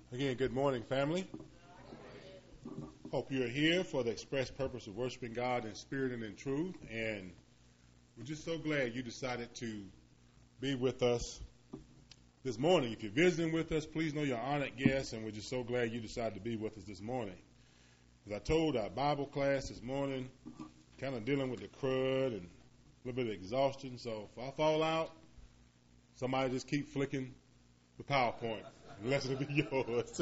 Again, good morning, family. Hope you're here for the express purpose of worshiping God in spirit and in truth. And we're just so glad you decided to be with us this morning. If you're visiting with us, please know you're an honored guest, and we're just so glad you decided to be with us this morning. As I told our Bible class this morning, kind of dealing with the crud and a little bit of exhaustion. So if I fall out, somebody just keep flicking the PowerPoint. The lesson will be yours.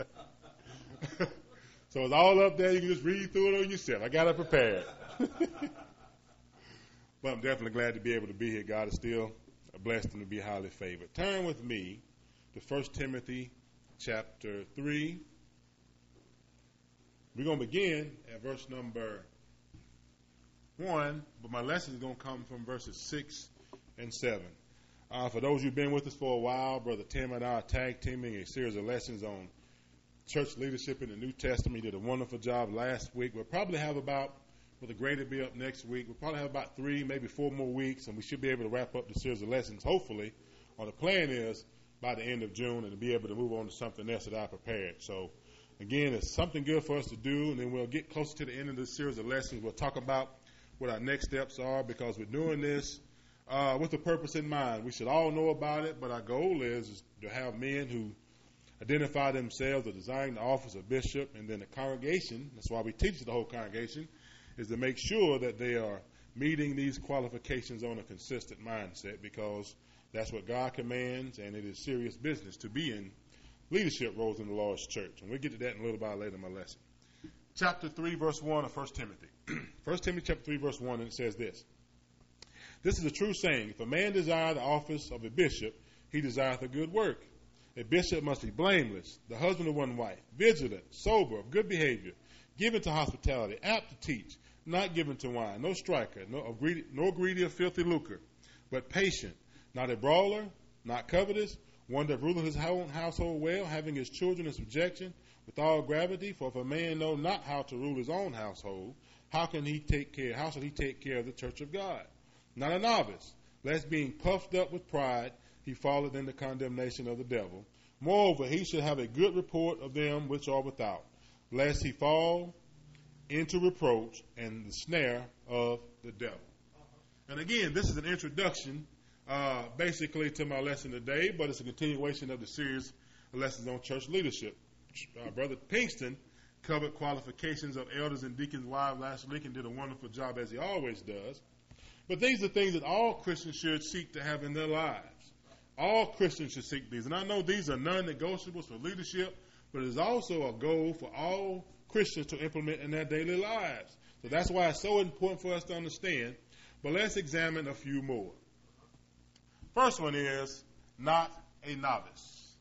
So it's all up there. You can just read through it on yourself. I got it prepared. But I'm definitely glad to be able to be here. God is still blessed and to be highly favored. Turn with me to 1 Timothy chapter 3. We're going to begin at verse number 1, but my lesson is going to come from verses 6 and 7. For those who've been with us for a while, Brother Tim and I are tag teaming a series of lessons on church leadership in the New Testament. He did a wonderful job last week. We'll probably have about, with the grade to be up next week, we'll probably have about 3, maybe 4 more weeks, and we should be able to wrap up the series of lessons, hopefully, or the plan is by the end of June, and to be able to move on to something else that I prepared. So, again, it's something good for us to do, and then we'll get closer to the end of this series of lessons. We'll talk about what our next steps are, because we're doing this with a purpose in mind. We should all know about it, but our goal is to have men who identify themselves as desiring the office of bishop, and then the congregation, that's why we teach the whole congregation, is to make sure that they are meeting these qualifications on a consistent mindset, because that's what God commands, and it is serious business to be in leadership roles in the Lord's church. And we'll get to that in a little while later in my lesson. Chapter 3, verse 1 of 1 Timothy. 1 Timothy chapter 3, verse 1, and it says this. This is a true saying. If a man desire the office of a bishop, he desireth a good work. A bishop must be blameless, the husband of one wife, vigilant, sober, of good behavior, given to hospitality, apt to teach, not given to wine, no striker, nor greedy of filthy lucre, but patient, not a brawler, not covetous, one that ruleth his own household well, having his children in subjection, with all gravity. For if a man know not how to rule his own household, how should he take care of the church of God? Not a novice, lest being puffed up with pride, he falleth in the condemnation of the devil. Moreover, he should have a good report of them which are without, lest he fall into reproach and the snare of the devil. And again, this is an introduction basically to my lesson today, but it's a continuation of the series of lessons on church leadership. Brother Pinkston covered qualifications of elders and deacons' wives last week and did a wonderful job, as he always does. But these are things that all Christians should seek to have in their lives. All Christians should seek these. And I know these are non-negotiables for leadership, but it's also a goal for all Christians to implement in their daily lives. So that's why it's so important for us to understand. But let's examine a few more. First one is not a novice.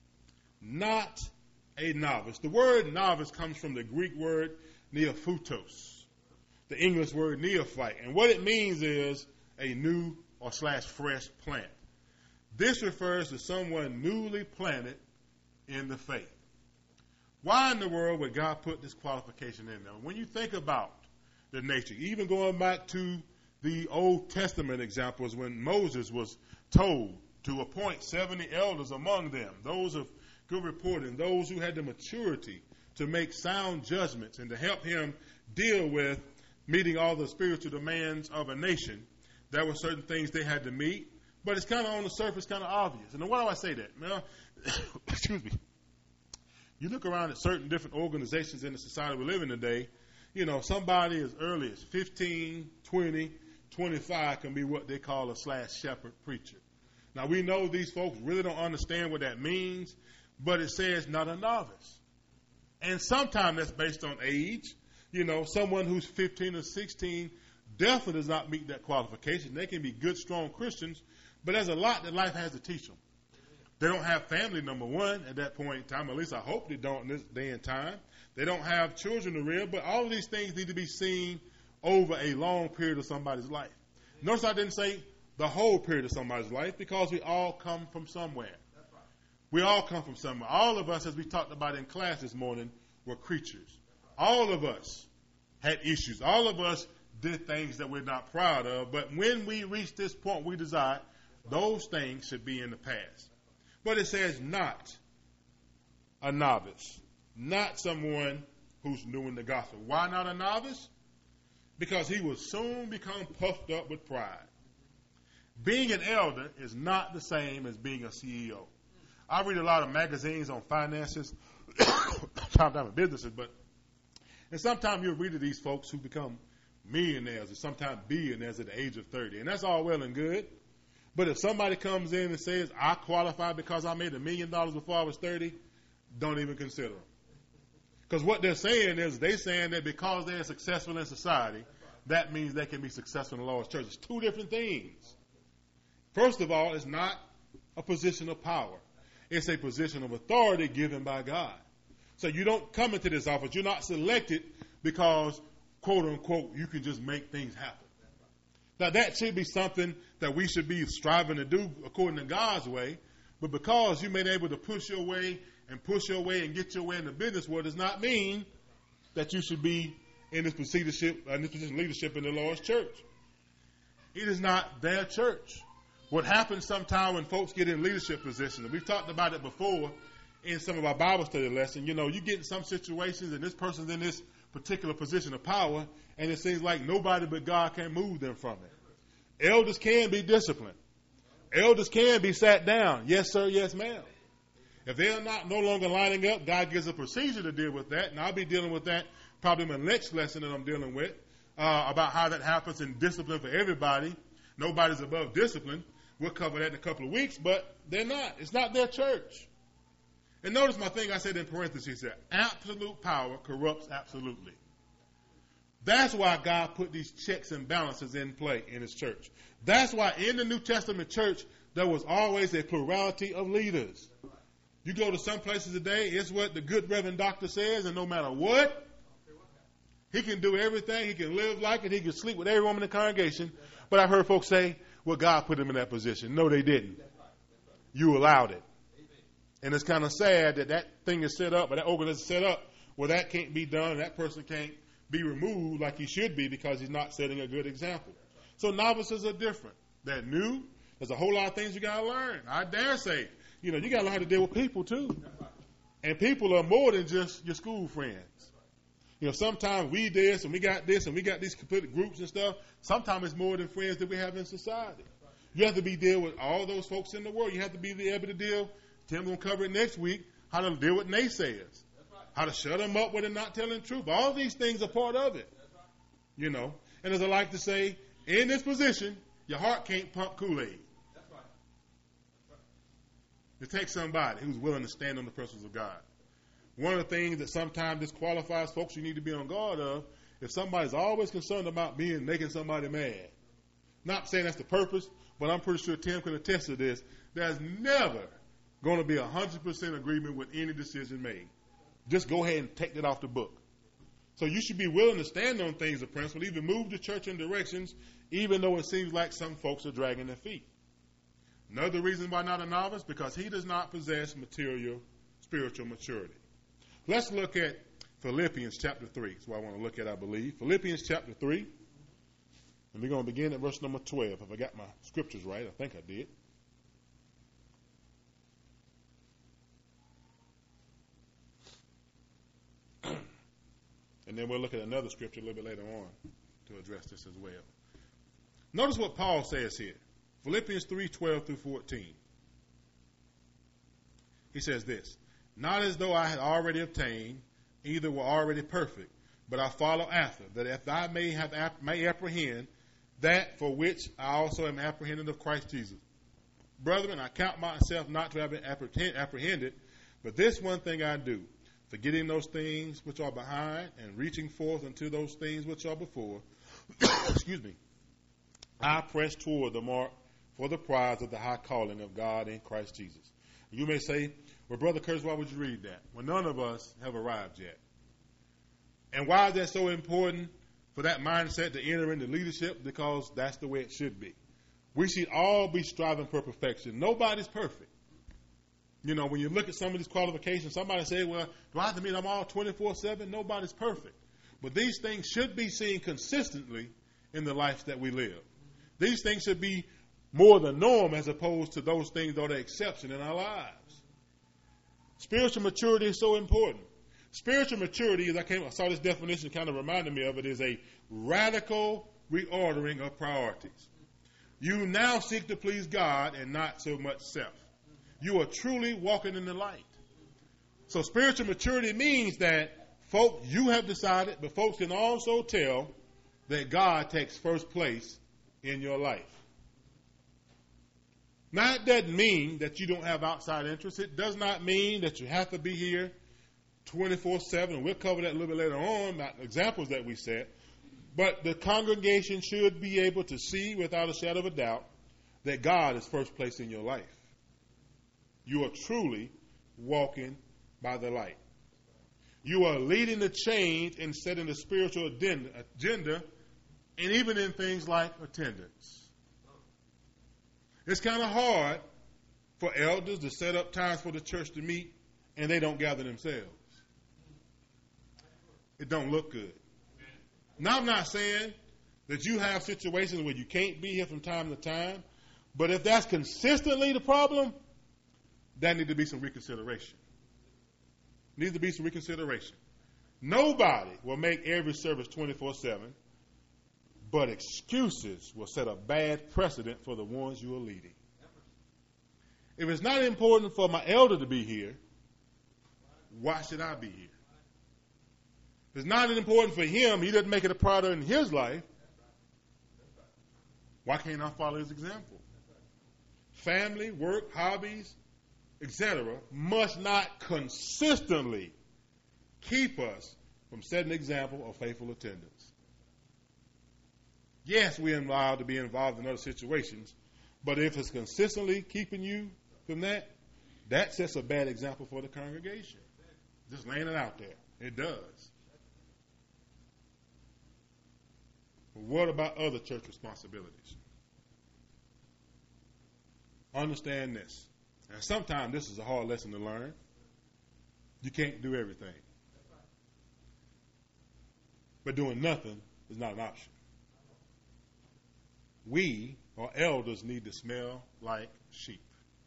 Not a novice. The word novice comes from the Greek word neophytos, the English word neophyte. And what it means is a new or / fresh plant. This refers to someone newly planted in the faith. Why in the world would God put this qualification in there? When you think about the nature, even going back to the Old Testament examples, when Moses was told to appoint 70 elders among them, those of good report and those who had the maturity to make sound judgments and to help him deal with meeting all the spiritual demands of a nation, there were certain things they had to meet. But it's kind of on the surface, kind of obvious. And why do I say that? Well, excuse me. You look around at certain different organizations in the society we live in today, you know, somebody as early as 15, 20, 25 can be what they call a /shepherd preacher. Now, we know these folks really don't understand what that means, but it says not a novice. And sometimes that's based on age. You know, someone who's 15 or 16 definitely does not meet that qualification. They can be good, strong Christians, but there's a lot that life has to teach them. They don't have family, number one, at that point in time. At least I hope they don't in this day and time. They don't have children to rear, but all of these things need to be seen over a long period of somebody's life. Notice I didn't say the whole period of somebody's life, because we all come from somewhere. We all come from somewhere. All of us, as we talked about in class this morning, were creatures. All of us had issues. All of us did things that we're not proud of. But when we reach this point we desire, those things should be in the past. But it says not a novice, not someone who's new in the gospel. Why not a novice? Because he will soon become puffed up with pride. Being an elder is not the same as being a CEO. I read a lot of magazines on finances, sometimes businesses, and sometimes you'll read of these folks who become millionaires or sometimes billionaires at the age of 30. And that's all well and good. But if somebody comes in and says, I qualify because I made $1 million before I was 30, don't even consider them. Because what they're saying is they're saying that because they're successful in society, that means they can be successful in the Lord's church. It's two different things. First of all, it's not a position of power. It's a position of authority given by God. So you don't come into this office. You're not selected because, quote unquote, you can just make things happen. Now that should be something that we should be striving to do according to God's way. But because you've been able to push your way and get your way in the business world does not mean that you should be in this position of leadership in the Lord's church. It is not their church. What happens sometimes when folks get in leadership positions, and we've talked about it before in some of our Bible study lessons, you get in some situations and this person's in this particular position of power, and it seems like nobody but God can move them from it. Elders can be disciplined. Elders can be sat down. Yes, sir, yes, ma'am. If they're no longer lining up, God gives a procedure to deal with that, and I'll be dealing with that probably in my next lesson that I'm dealing with about how that happens in discipline for everybody. Nobody's above discipline. We'll cover that in a couple of weeks, but they're not. It's not their church. And notice my thing I said in parentheses here. Absolute power corrupts absolutely. That's why God put these checks and balances in play in his church. That's why in the New Testament church, there was always a plurality of leaders. You go to some places today, it's what the good Reverend Doctor says, and no matter what, he can do everything. He can live like it. He can sleep with every woman in the congregation. But I've heard folks say, well, God put him in that position. No, they didn't. You allowed it. And it's kind of sad that thing is set up, or that organization is set up, where that can't be done, and that person can't be removed like he should be because he's not setting a good example. So novices are different. They're new. There's a whole lot of things you got to learn. I dare say, you got to learn how to deal with people too. And people are more than just your school friends. Sometimes we this and we got these complete groups and stuff. Sometimes it's more than friends that we have in society. You have to be deal with all those folks in the world. You have to be able to deal. Tim's going to cover it next week, how to deal with naysayers, how to shut them up when they're not telling the truth. All these things are part of it. And as I like to say, in this position, your heart can't pump Kool-Aid. It takes somebody who's willing to stand on the principles of God. One of the things that sometimes disqualifies folks you need to be on guard of, if somebody's always concerned about making somebody mad. Not saying that's the purpose, but I'm pretty sure Tim can attest to this. There's never going to be 100% agreement with any decision made. Just go ahead and take that off the book. So you should be willing to stand on things of principle, even move the church in directions, even though it seems like some folks are dragging their feet. Another reason why not a novice, because he does not possess material spiritual maturity. Let's look at Philippians chapter 3. That's what I want to look at, I believe. Philippians chapter 3. And we're going to begin at verse number 12. If I got my scriptures right, I think I did. And then we'll look at another scripture a little bit later on to address this as well. Notice what Paul says here. Philippians 3:12 through 14. He says this, not as though I had already obtained, either were already perfect, but I follow after, that if I may apprehend that for which I also am apprehended of Christ Jesus. Brethren, I count myself not to have been apprehended, but this one thing I do, forgetting those things which are behind and reaching forth unto those things which are before, excuse me, I press toward the mark for the prize of the high calling of God in Christ Jesus. You may say, well, Brother Curtis, why would you read that? Well, none of us have arrived yet. And why is that so important for that mindset to enter into leadership? Because that's the way it should be. We should all be striving for perfection. Nobody's perfect. When you look at some of these qualifications, somebody say, well, do I have to mean I'm all 24/7? Nobody's perfect. But these things should be seen consistently in the life that we live. These things should be more the norm as opposed to those things that are the exception in our lives. Spiritual maturity is so important. Spiritual maturity, as I saw this definition, kind of reminded me of it, is a radical reordering of priorities. You now seek to please God and not so much self. You are truly walking in the light. So spiritual maturity means that, folks, you have decided, but folks can also tell that God takes first place in your life. Now, it doesn't mean that you don't have outside interests. It does not mean that you have to be here 24/7. We'll cover that a little bit later on, not examples that we set. But the congregation should be able to see without a shadow of a doubt that God is first place in your life. You are truly walking by the light. You are leading the change and setting the spiritual agenda, and even in things like attendance. It's kind of hard for elders to set up times for the church to meet and they don't gather themselves. It don't look good. Now, I'm not saying that you have situations where you can't be here from time to time, but if that's consistently the problem, that needs to be some reconsideration. Needs to be some reconsideration. Nobody will make every service 24/7, but excuses will set a bad precedent for the ones you are leading. If it's not important for my elder to be here, why should I be here? If it's not important for him, he doesn't make it a priority in his life, why can't I follow his example? Family, work, hobbies, etc. must not consistently keep us from setting an example of faithful attendance. Yes, we're allowed to be involved in other situations, but if it's consistently keeping you from that, that sets a bad example for the congregation. Just laying it out there. It does. But what about other church responsibilities? Understand this. And sometimes this is a hard lesson to learn. You can't do everything. But doing nothing is not an option. We, or elders, need to smell like sheep.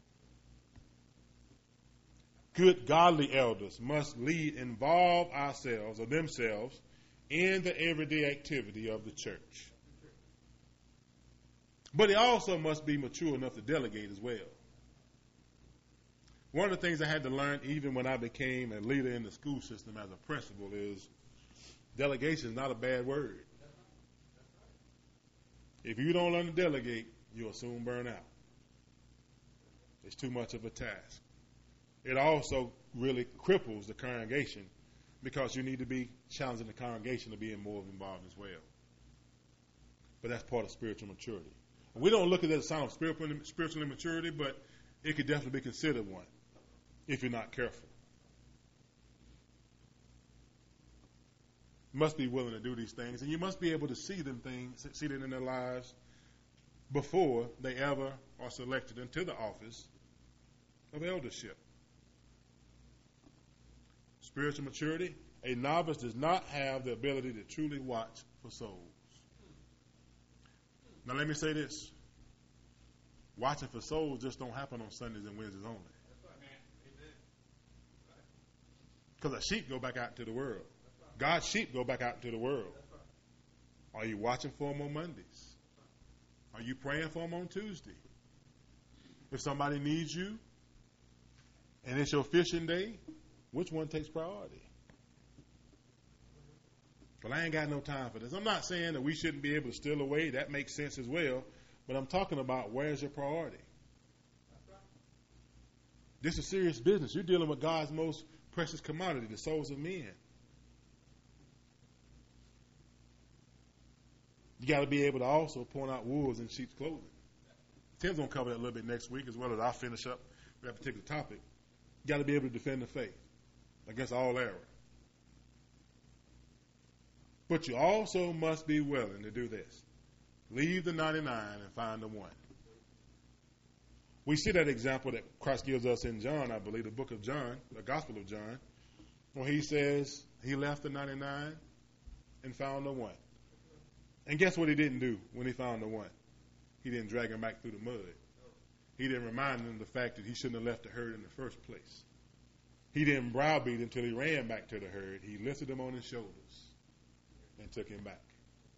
Good, godly elders must involve ourselves or themselves in the everyday activity of the church. But they also must be mature enough to delegate as well. One of the things I had to learn even when I became a leader in the school system as a principal is delegation is not a bad word. If you don't learn to delegate, you'll soon burn out. It's too much of a task. It also really cripples the congregation because you need to be challenging the congregation to be more involved as well. But that's part of spiritual maturity. We don't look at it as a sign of spiritual immaturity, but it could definitely be considered one if you're not careful. You must be willing to do these things, and you must be able to see them in their lives before they ever are selected into the office of eldership. Spiritual maturity, a novice does not have the ability to truly watch for souls. Now let me say this. Watching for souls just don't happen on Sundays and Wednesdays only. Because the sheep go back out into the world. God's sheep go back out into the world. Are you watching for them on Mondays? Are you praying for them on Tuesday? If somebody needs you and it's your fishing day, which one takes priority? Well, I ain't got no time for this. I'm not saying that we shouldn't be able to steal away. That makes sense as well. But I'm talking about where's your priority? This is serious business. You're dealing with God's most precious commodity, the souls of men. You got to be able to also point out wolves in sheep's clothing. Tim's going to cover that a little bit next week as well as I'll finish up with that particular topic. You got to be able to defend the faith against all error. But you also must be willing to do this. Leave the 99 and find the one. We see that example that Christ gives us in John, I believe, the book of John, the Gospel of John, where he says he left the 99 and found the one. And guess what he didn't do when he found the one? He didn't drag him back through the mud. He didn't remind him of the fact that he shouldn't have left the herd in the first place. He didn't browbeat until he ran back to the herd. He lifted him on his shoulders and took him back.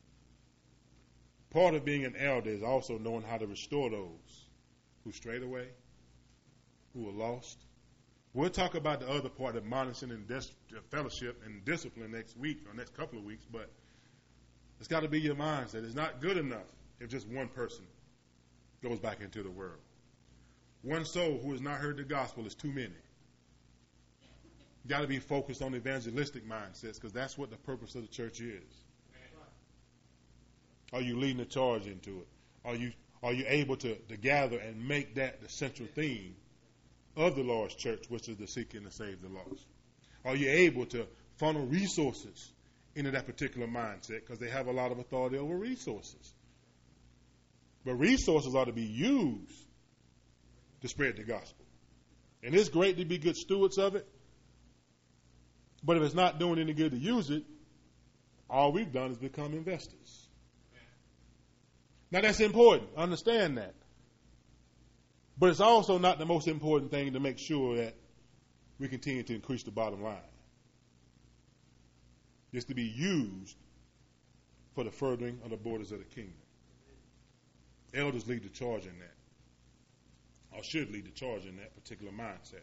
Part of being an elder is also knowing how to restore those who strayed away, who were lost. We'll talk about the other part, admonishing and fellowship and discipline next week or next couple of weeks, but it's got to be your mindset. It's not good enough if just one person goes back into the world. One soul who has not heard the gospel is too many. You got to be focused on evangelistic mindsets because that's what the purpose of the church is. Are you leading the charge into it? Are you able to gather and make that the central theme of the Lord's church, which is to seek and to save the lost? Are you able to funnel resources into that particular mindset because they have a lot of authority over resources? But resources are to be used to spread the gospel. And it's great to be good stewards of it, but if it's not doing any good to use it, all we've done is become investors. Now that's important. Understand that. But it's also not the most important thing to make sure that we continue to increase the bottom line. It's to be used for the furthering of the borders of the kingdom. Elders lead the charge in that, or should lead the charge in that particular mindset.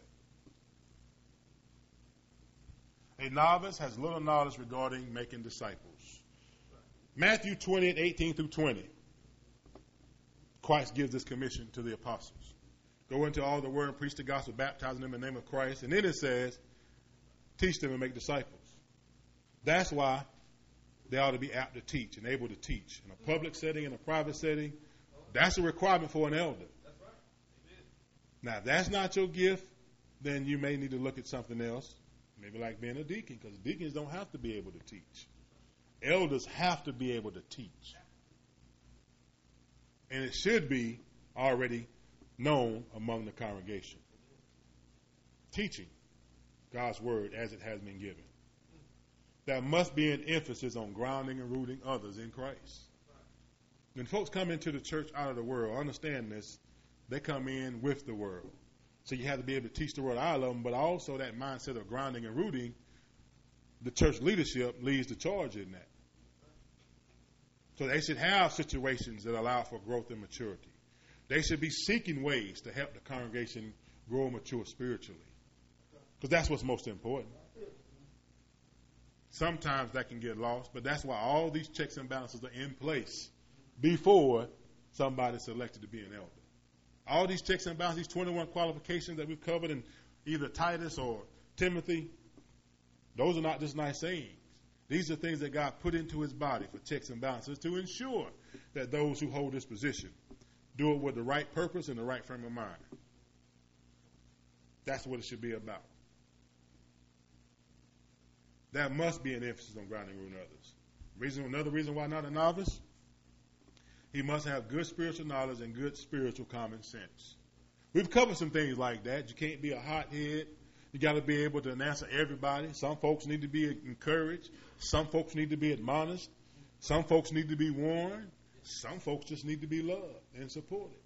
A novice has little knowledge regarding making disciples. Matthew 20:18-20. Christ gives this commission to the apostles. Go into all the world and preach the gospel, baptizing them in the name of Christ. And then it says, teach them and make disciples. That's why they ought to be apt to teach and able to teach. In a public setting, in a private setting, that's a requirement for an elder. That's right. Amen. Now, if that's not your gift, then you may need to look at something else. Maybe like being a deacon, because deacons don't have to be able to teach. Elders have to be able to teach. And it should be already known among the congregation. Teaching God's word as it has been given. There must be an emphasis on grounding and rooting others in Christ. When folks come into the church out of the world, understand this, they come in with the world. So you have to be able to teach the word out of them, but also that mindset of grounding and rooting, the church leadership leads the charge in that. So they should have situations that allow for growth and maturity. They should be seeking ways to help the congregation grow and mature spiritually. Because that's what's most important. Sometimes that can get lost, but that's why all these checks and balances are in place before somebody's selected to be an elder. All these checks and balances, these 21 qualifications that we've covered in either Titus or Timothy, those are not just nice sayings. These are things that God put into his body for checks and balances to ensure that those who hold this position do it with the right purpose and the right frame of mind. That's what it should be about. There must be an emphasis on grounding and rooting others. Another reason why not a novice, he must have good spiritual knowledge and good spiritual common sense. We've covered some things like that. You can't be a hothead. You got to be able to answer everybody. Some folks need to be encouraged. Some folks need to be admonished. Some folks need to be warned. Some folks just need to be loved and supported.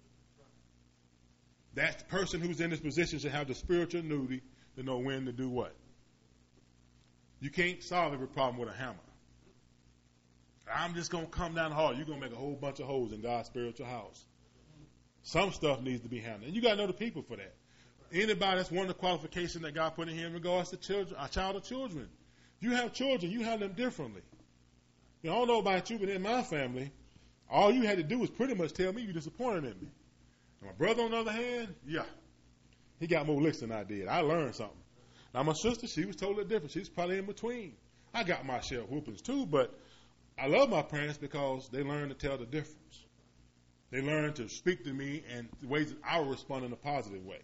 That person who's in this position should have the spiritual duty to know when to do what. You can't solve every problem with a hammer. I'm just going to come down hard. You're going to make a whole bunch of holes in God's spiritual house. Some stuff needs to be handled. And you got to know the people for that. Anybody, that's one of the qualifications that God put in here in regards to children, a child or children. You have children, you have them differently. I don't know about you, but in my family, all you had to do was pretty much tell me you disappointed in me. And my brother, on the other hand, yeah, he got more licks than I did. I learned something. Now, my sister, she was totally different. She's probably in between. I got my share of whoopings too, but I love my parents because they learned to tell the difference. They learned to speak to me in ways that I would respond in a positive way.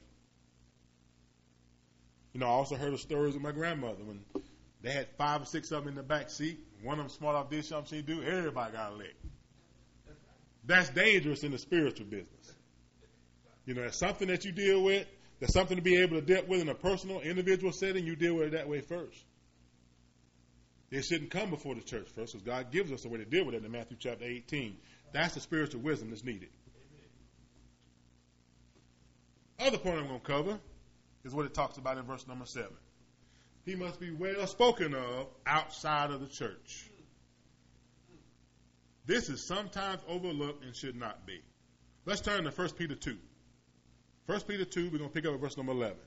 I also heard of stories with my grandmother when they had 5 or 6 of them in the back seat. One of them smart off did something she do. Everybody got a lick. That's dangerous in the spiritual business. It's something that you deal with. There's something to be able to deal with in a personal, individual setting. You deal with it that way first. It shouldn't come before the church first, because God gives us a way to deal with it in Matthew chapter 18. That's the spiritual wisdom that's needed. Other point I'm going to cover is what it talks about in verse number 7. He must be well spoken of outside of the church. This is sometimes overlooked and should not be. Let's turn to 1 Peter 2. 1 Peter 2, we're going to pick up at verse number 11.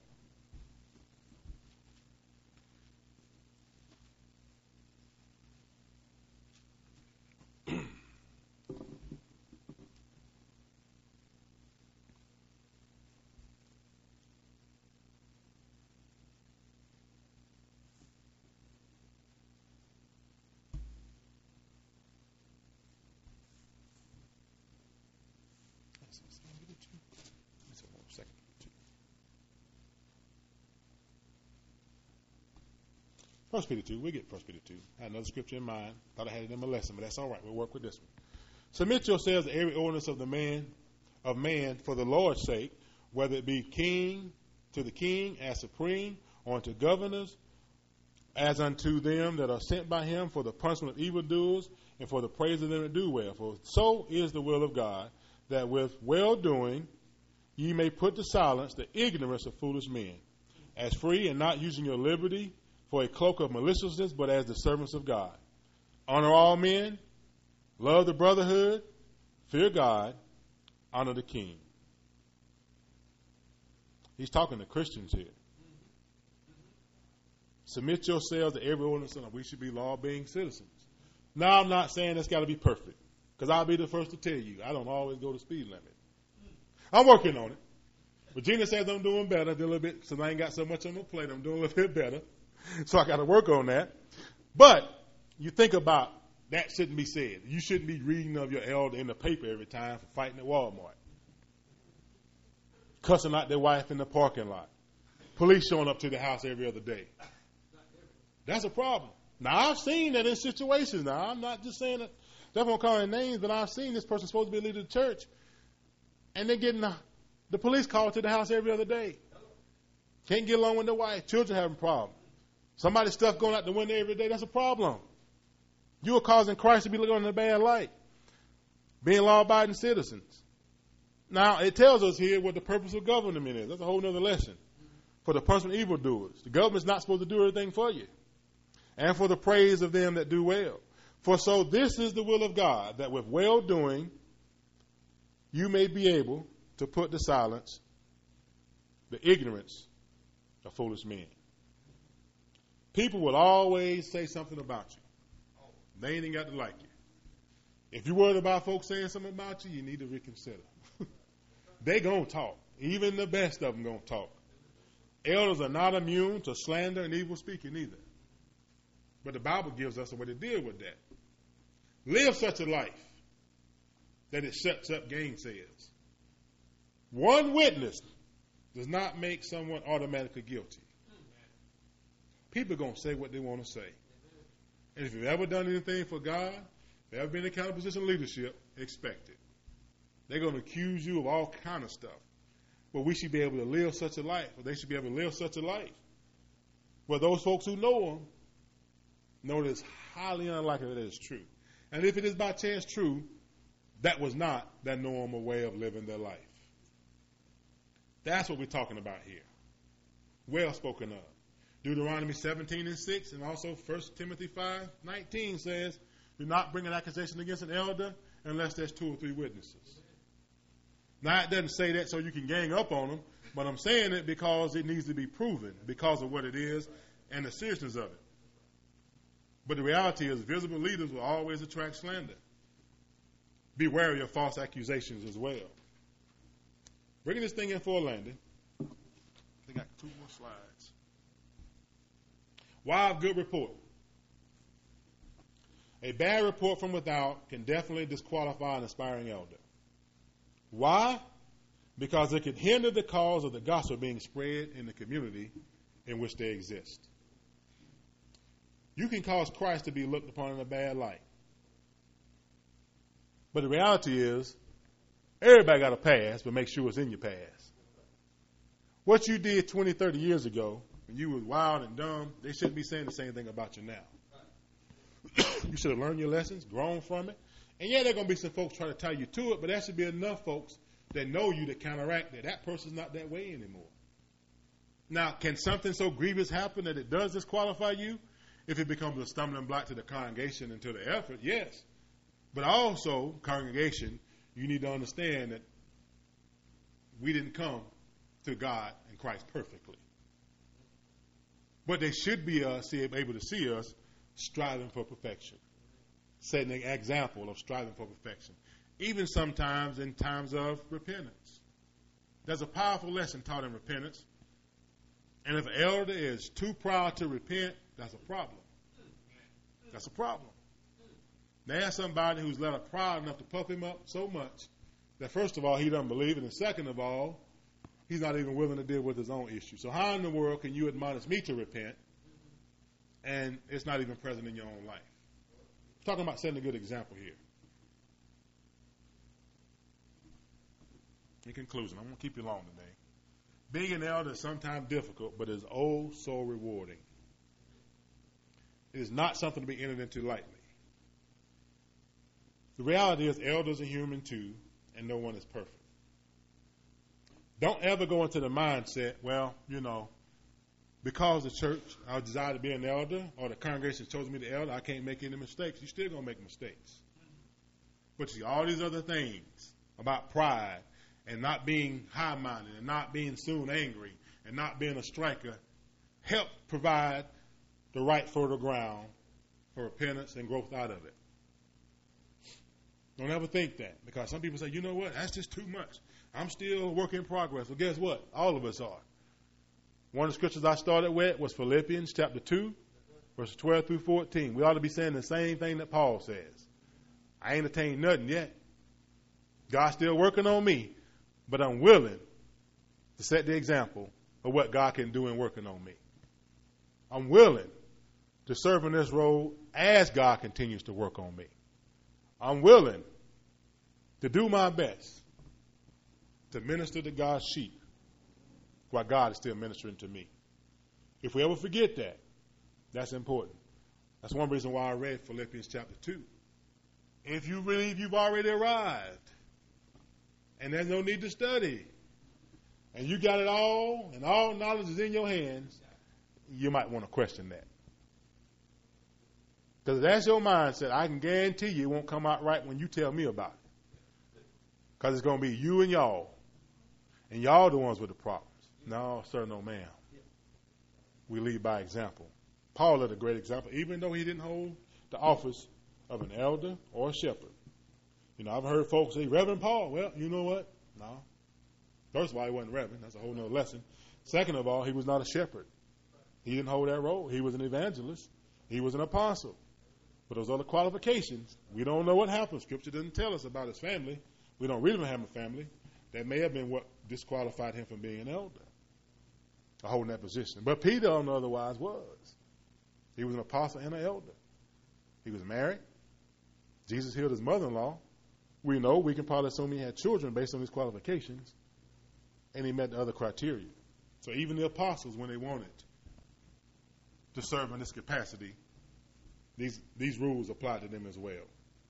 First Peter 2, we'll get 1 Peter 2. I had another scripture in mind. Thought I had it in my lesson, but that's all right. We'll work with this one. Submit yourselves to every ordinance of man for the Lord's sake, whether it be king to the king as supreme, or unto governors as unto them that are sent by him for the punishment of evildoers and for the praise of them that do well. For so is the will of God, that with well-doing ye may put to silence the ignorance of foolish men, as free and not using your liberty for a cloak of maliciousness, but as the servants of God. Honor all men, love the brotherhood, fear God, honor the king. He's talking to Christians here. Submit yourselves to every ordinance. We should be law-obeying citizens. Now, I'm not saying it's got to be perfect, because I'll be the first to tell you, I don't always go the speed limit. I'm working on it. Regina says I'm doing better a little bit, since I ain't got so much on my plate. I'm doing a little bit better. So I got to work on that. But you think about that shouldn't be said. You shouldn't be reading of your elder in the paper every time for fighting at Walmart. Cussing out their wife in the parking lot. Police showing up to the house every other day. That's a problem. Now, I've seen that in situations. Now, I'm not just saying that. Definitely won't call names, but I've seen this person supposed to be a leader of the church, and they're getting the police called to the house every other day. Can't get along with their wife. Children having problems. Somebody's stuff going out the window every day, that's a problem. You are causing Christ to be looking in a bad light. Being law-abiding citizens. Now, it tells us here what the purpose of government is. That's a whole other lesson. For the punishment of evildoers. The government's not supposed to do everything for you. And for the praise of them that do well. For so this is the will of God, that with well-doing you may be able to put to silence the ignorance of foolish men. People will always say something about you. They ain't got to like you. If you're worried about folks saying something about you, you need to reconsider. They gonna talk. Even the best of them gonna talk. Elders are not immune to slander and evil speaking either. But the Bible gives us a way to deal with that. Live such a life that it shuts up gainsayers. One witness does not make someone automatically guilty. People are going to say what they want to say. And if you've ever done anything for God, if you've ever been in a kind of position of leadership, expect it. They're going to accuse you of all kind of stuff. But we should be able to live such a life, or they should be able to live such a life, where those folks who know them know that it's highly unlikely that it's true. And if it is by chance true, that was not their normal way of living their life. That's what we're talking about here. Well spoken of. Deuteronomy 17:6 and also 1 Timothy 5:19 says, do not bring an accusation against an elder unless there's 2 or 3 witnesses. Now, it doesn't say that so you can gang up on them, but I'm saying it because it needs to be proven because of what it is and the seriousness of it. But the reality is visible leaders will always attract slander. Be wary of false accusations as well. Bringing this thing in for a landing. I got 2 more slides. Why a good report? A bad report from without can definitely disqualify an aspiring elder. Why? Because it can hinder the cause of the gospel being spread in the community in which they exist. You can cause Christ to be looked upon in a bad light. But the reality is, everybody got a past, but make sure it's in your past. What you did 20, 30 years ago, when you was wild and dumb, they shouldn't be saying the same thing about you now. You should have learned your lessons, grown from it. And yeah, there are going to be some folks trying to tie you to it, but there should be enough folks that know you to counteract that. That person's not that way anymore. Now, can something so grievous happen that it does disqualify you? If it becomes a stumbling block to the congregation and to the effort, yes. But also, congregation, you need to understand that we didn't come to God and Christ perfectly. But they should be able to see us striving for perfection, setting an example of striving for perfection, even sometimes in times of repentance. There's a powerful lesson taught in repentance. And if an elder is too proud to repent, that's a problem. That's a problem. There's somebody who's let up proud enough to puff him up so much that first of all, he doesn't believe it, and second of all, he's not even willing to deal with his own issue. So how in the world can you admonish me to repent and it's not even present in your own life? I'm talking about setting a good example here. In conclusion, I'm going to keep you long today. Being an elder is sometimes difficult, but is oh so rewarding. It is not something to be entered into lightly. The reality is elders are human too, and no one is perfect. Don't ever go into the mindset, well, because the church, I desire to be an elder, or the congregation chose me to elder, I can't make any mistakes. You're still going to make mistakes. But see, all these other things about pride and not being high-minded and not being soon angry and not being a striker help provide the right fertile ground for repentance and growth out of it. Don't ever think that, because some people say, you know what, that's just too much. I'm still a work in progress. Well, guess what? All of us are. One of the scriptures I started with was Philippians chapter 2, verses 12 through 14. We ought to be saying the same thing that Paul says. I ain't attained nothing yet. God's still working on me, but I'm willing to set the example of what God can do in working on me. I'm willing to serve in this role as God continues to work on me. I'm willing to do my best to minister to God's sheep while God is still ministering to me. If we ever forget that, that's important. That's one reason why I read Philippians chapter 2. If you believe you've already arrived and there's no need to study and you got it all and all knowledge is in your hands, you might want to question that. Because if that's your mindset, I can guarantee you it won't come out right when you tell me about it. Because it's going to be you and y'all. And y'all the ones with the problems. No, sir, no, ma'am. We lead by example. Paul led a great example, even though he didn't hold the office of an elder or a shepherd. I've heard folks say, Reverend Paul. Well, you know what? No. First of all, he wasn't reverend. That's a whole nother lesson. Second of all, he was not a shepherd. He didn't hold that role. He was an evangelist. He was an apostle. But those other qualifications, we don't know what happened. Scripture doesn't tell us about his family. We don't read about him a family. That may have been what disqualified him from being an elder, or holding that position. But Peter, on the otherwise, was. He was an apostle and an elder. He was married. Jesus healed his mother-in-law. We know, we can probably assume he had children based on his qualifications, and he met the other criteria. So even the apostles, when they wanted to serve in this capacity, these rules apply to them as well.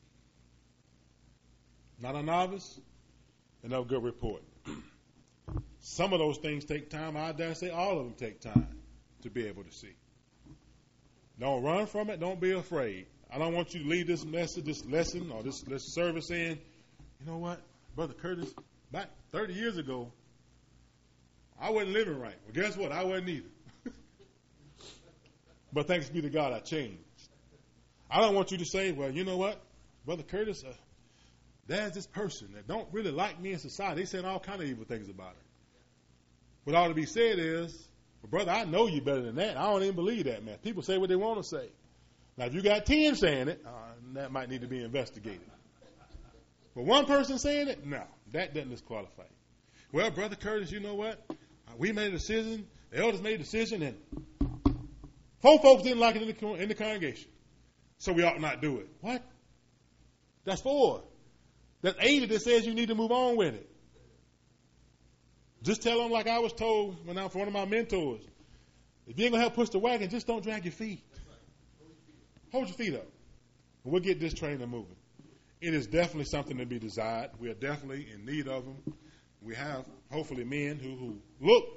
Not a novice, and of good report. Some of those things take time. I dare say all of them take time to be able to see. Don't run from it. Don't be afraid. I don't want you to leave this message, this lesson, or this service saying, you know what, Brother Curtis, back 30 years ago, I wasn't living right. Well, guess what? I wasn't either. But thanks be to God, I changed. I don't want you to say, well, you know what, Brother Curtis, there's this person that don't really like me in society. They saying all kind of evil things about it. What ought to be said is, well, brother, I know you better than that. I don't even believe that, man. People say what they want to say. Now, if you got 10 saying it, that might need to be investigated. But one person saying it, no, that doesn't disqualify. Well, Brother Curtis, you know what? We made a decision. The elders made a decision, and 4 folks didn't like it in the congregation. So we ought not do it. What? That's 4. That's 80 that says you need to move on with it. Just tell them like I was told from one of my mentors. If you ain't going to help push the wagon, just don't drag your feet. Hold your feet up. And we'll get this train moving. It is definitely something to be desired. We are definitely in need of them. We have, hopefully, men who look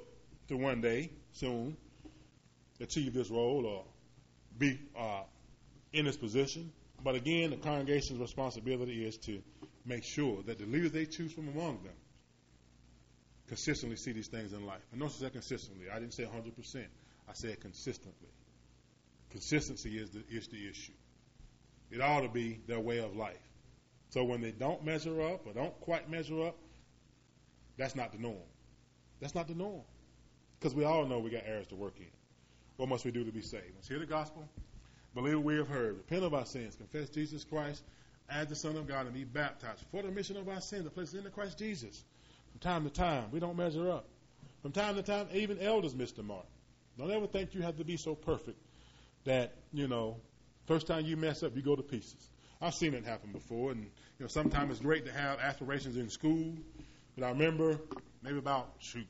to one day, soon, achieve this role or be in this position. But again, the congregation's responsibility is to make sure that the leaders they choose from among them consistently see these things in life. And notice I said consistently. I didn't say 100%. I said consistently. Consistency is the issue. It ought to be their way of life. So when they don't measure up or don't quite measure up, that's not the norm. That's not the norm. Because we all know we got areas to work in. What must we do to be saved? Let's hear the gospel. Believe what we have heard. Repent of our sins. Confess Jesus Christ as the Son of God and be baptized for the remission of our sins. The place is in the Christ Jesus. From time to time, we don't measure up. From time to time, even elders miss the mark. Don't ever think you have to be so perfect that, first time you mess up, you go to pieces. I've seen it happen before, and sometimes it's great to have aspirations in school. But I remember maybe about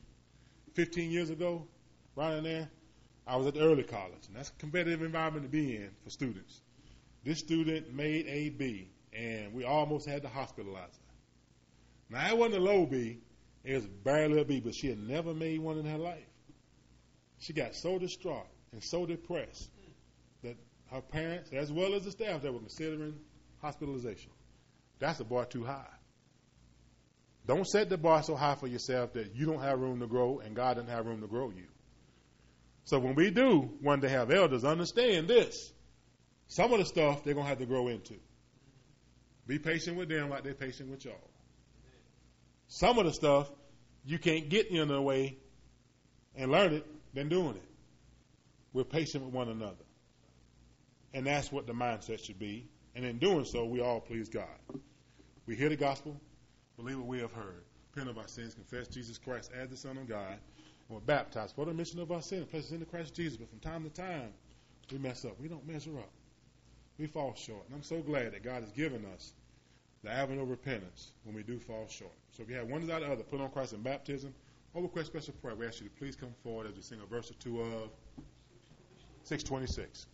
15 years ago, right in there, I was at the early college, and that's a competitive environment to be in for students. This student made a B, and we almost had to hospitalize her. Now, it wasn't a low B. It was barely a B, but she had never made one in her life. She got so distraught and so depressed that her parents, as well as the staff, that were considering hospitalization. That's a bar too high. Don't set the bar so high for yourself that you don't have room to grow and God doesn't have room to grow you. So when we do one day have elders, understand this. Some of the stuff they're going to have to grow into. Be patient with them like they're patient with y'all. Some of the stuff you can't get in the way and learn it than doing it. We're patient with one another. And that's what the mindset should be. And in doing so, we all please God. We hear the gospel, believe what we have heard, repent of our sins, confess Jesus Christ as the Son of God, and we're baptized for the remission of our sins, places in the Christ Jesus. But from time to time, we mess up. We don't measure up. We fall short. And I'm so glad that God has given us the avenue of repentance when we do fall short. So if you have one desire or the other, put on Christ in baptism, or request special prayer, we ask you to please come forward as we sing a verse or two of 626.